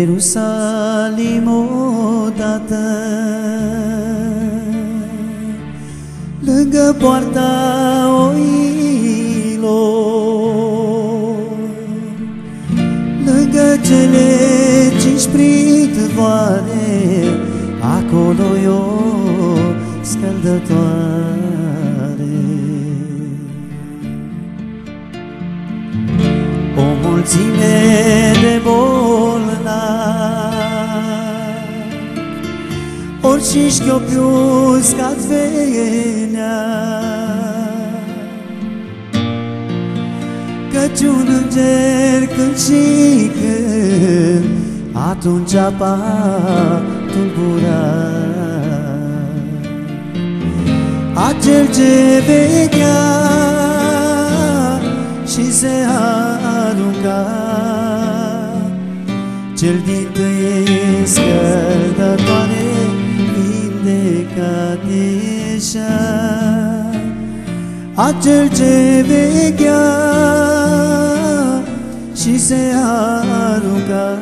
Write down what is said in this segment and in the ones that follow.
Ierusalim odată, lângă poarta oilor, lângă cele 5 pridvoare, acolo e o scăldătoare. O mulțime de bolnavi, orice șchiopiu scați venea, căci un înger când și când atunci apa tulbura. Acel ce vedea și se arunca, cel din-tâi scăldătoare, vindecat ieșea. Acel ce veghea și se arunca,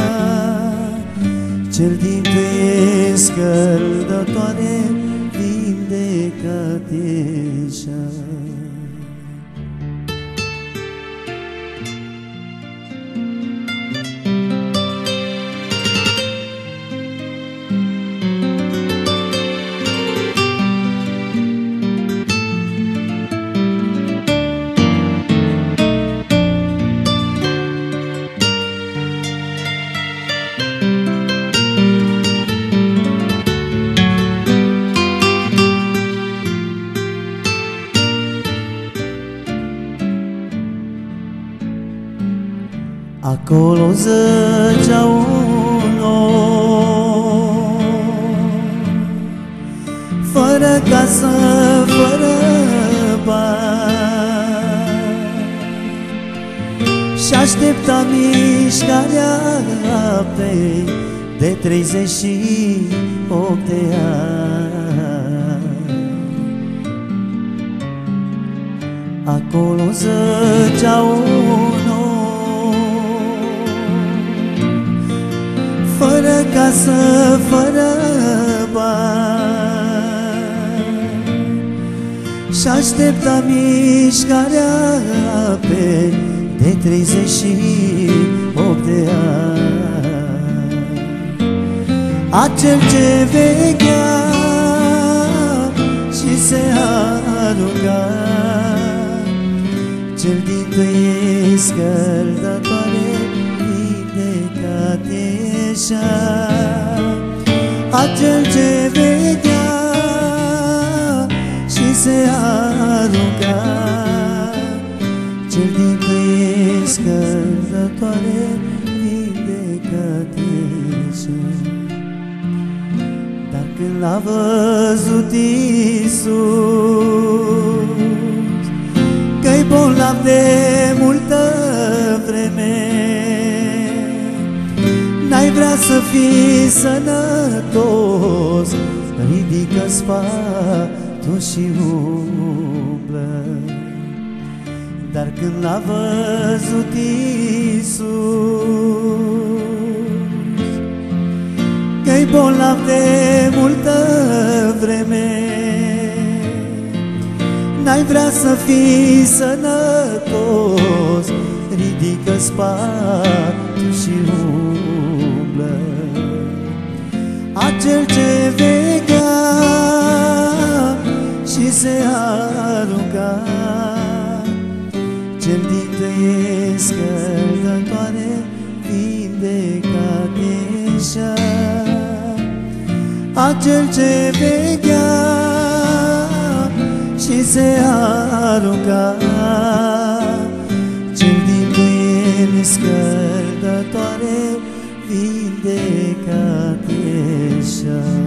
cel din-tâi scăldătoare, vindecat ieșea. Acolo zăcea un om, fără casă, fără bani, și aștepta mișcarea apei de 38 de ani. Acolo zăcea un om, fără casă, fără bani, și aștepta mișcarea apei de 38 de ani. Acel ce veghea și se arunca, cel din-tâi scăldătoare, vindecat ieșea. Acel ce vedea și se arunca, cel din-tâi scăldătoare, vindecat ieșea. Dar când l-a văzut Iisus, că-i bolnav de multă vreme, n-ai vrea să fii sănătos, ridică sfatul și umblă. Dar când l-a văzut Iisus, că-i bolnav de multă vreme, n-ai vrea să fii sănătos, ridică sfatul și umblă. Acel ce veghea și se arunca, cel din-tâi scăldătoare, vindecat ieșea. Acel ce veghea și se arunca, cel din-tâi scăldătoare, vindecat ieșea.